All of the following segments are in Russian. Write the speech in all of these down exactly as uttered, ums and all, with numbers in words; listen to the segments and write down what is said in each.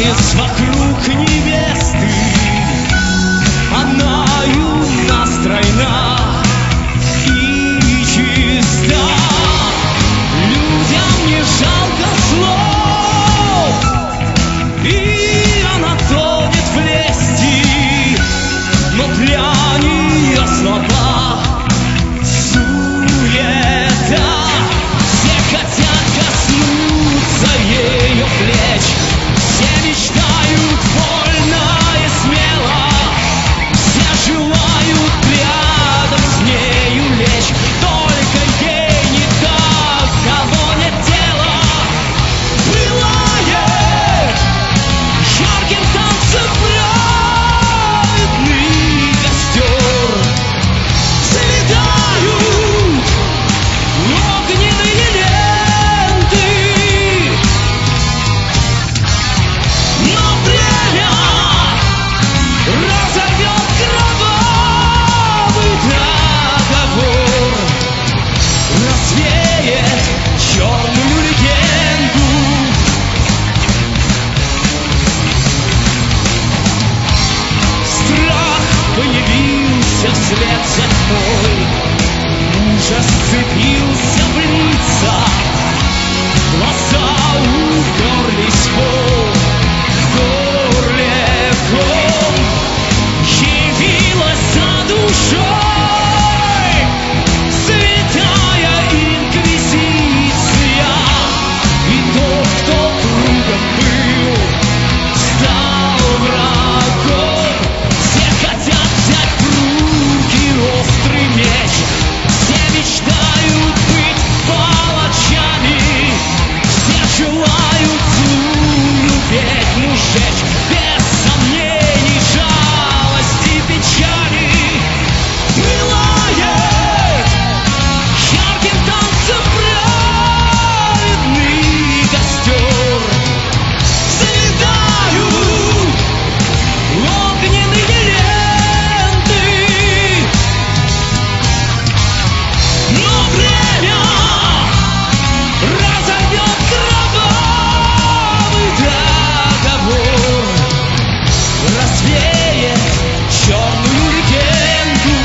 танец вокруг невесты, она юна, стройна и чиста. Людям не жалко слов, и она тонет в лести, но для нее слова суета. Все хотят коснуться ее плеч, все мечтают вольно и смело, все желают рядом с нею лечь. Только ей не так, кого нет тела, пылает жарким танцем праведный костер. Взлетают огненные ленты, но время разорвет кровавый договор, развеет черную легенду. Страх появился вслед за мной, ужас сцепился в лицах, глаза уперлись в пол, в горле ком. Явилась за душой святая инквизиция, и тот, кто другом был, стал врагом. Все хотят взять в руки острый меч, все мечтают быть палачами, все желают злую ведьму сжечь, без сомнений, жалости, печали. Пылает ярким танцем праведный костер. Взлетают огненные ленты, но время разорвет кровавый договор, развеет черную легенду.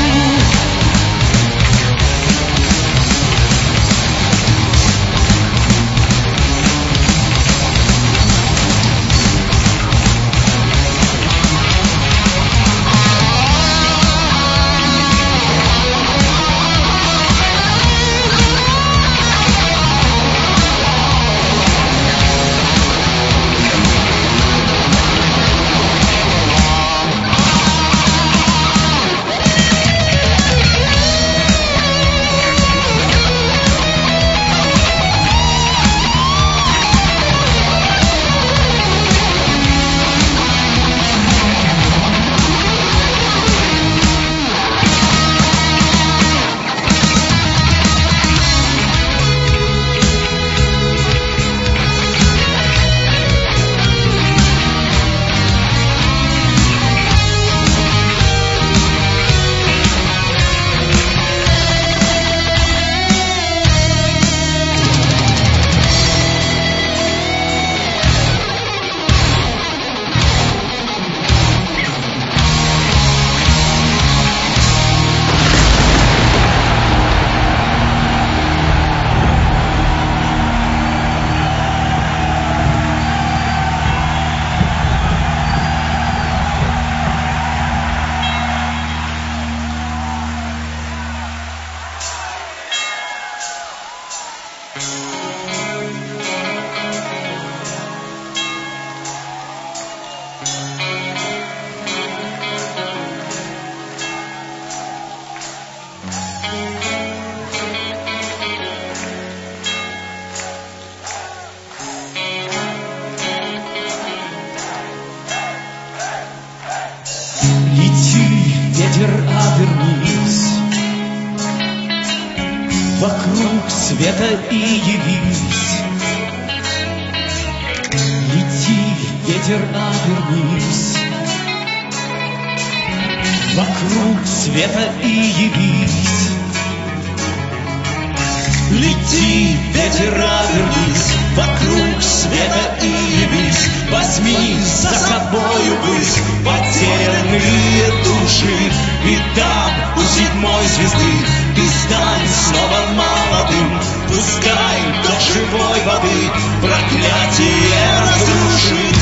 Лети, ветер, обернись, вокруг света и явись. Лети, ветер, обернись, вокруг света и явись. Лети, ветер, обернись, вокруг света и явись. возьми за собою в их потерянные души. И там, у седьмой звезды, ты стань снова молодым. Пускай до живой воды проклятие разрушит.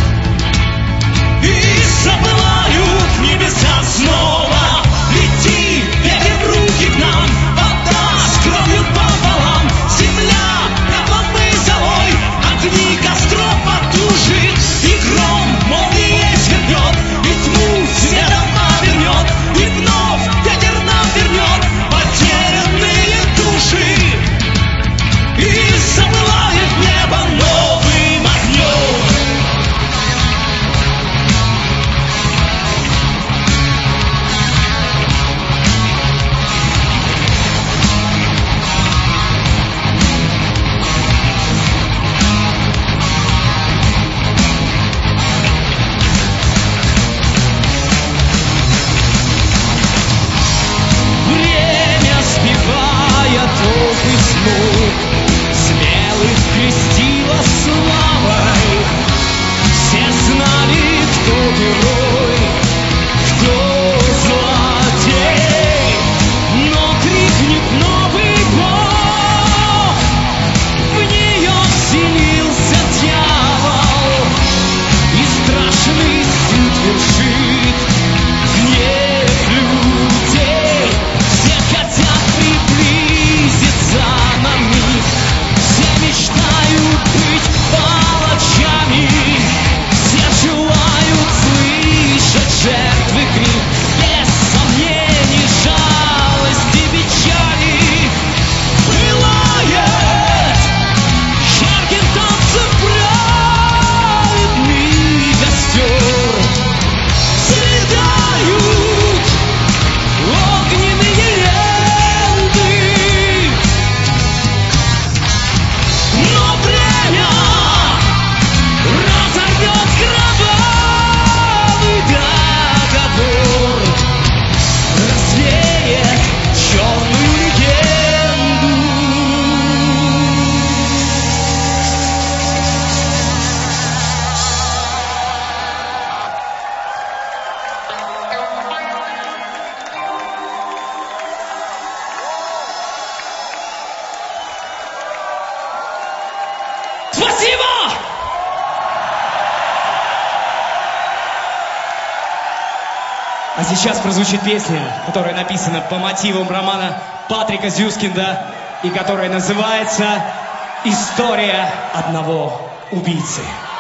И запылают небеса снова. Лети, ветер в руки к нам, вода с кровью пополам. Земля пеплом и золой, огни костров потушит. И гром молнией свернет, и тьму светом повернет. И вновь ветер нам вернет потерянные души. И запылает небо новым огнем. Время сбивая толпы с ног, смелых крестила славой. Все знали, кто герой, кто злодей. Но крикнет новый бог, в нее вселился дьявол, и страшный суд вершит гнев людей. Все хотят приблизиться на миг, все мечтают быть палачами, все желают слышать жертвы крик, без сомнений, жалости, печали. Пылает жарким танцем праведный костер, светают огненные ленты. Но время разорвет кровавый договор, развеет черную легенду. Спасибо! А сейчас прозвучит песня, которая написана по мотивам романа Патрика Зюскинда и которая называется «История одного убийцы».